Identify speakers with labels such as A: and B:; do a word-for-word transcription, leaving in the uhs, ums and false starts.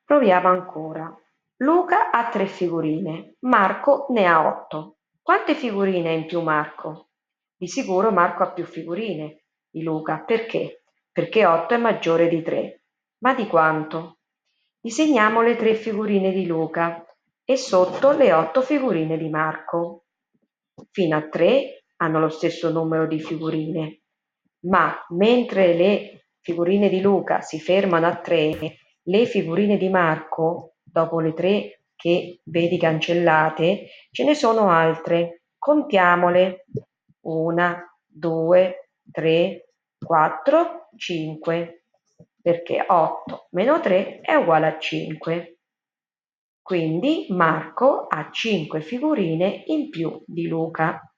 A: Proviamo ancora. Luca ha tre figurine, Marco ne ha otto. Quante figurine ha in più Marco? Di sicuro Marco ha più figurine di Luca. Perché? Perché otto è maggiore di tre. Ma di quanto? Disegniamo le tre figurine di Luca e sotto le otto figurine di Marco. Fino a tre hanno lo stesso numero di figurine, ma mentre le figurine di Luca si fermano a tre, le figurine di Marco, dopo le tre che vedi cancellate, ce ne sono altre. Contiamole. Una, due, tre, quattro, cinque. Perché otto meno tre è uguale a cinque. Quindi Marco ha cinque figurine in più di Luca.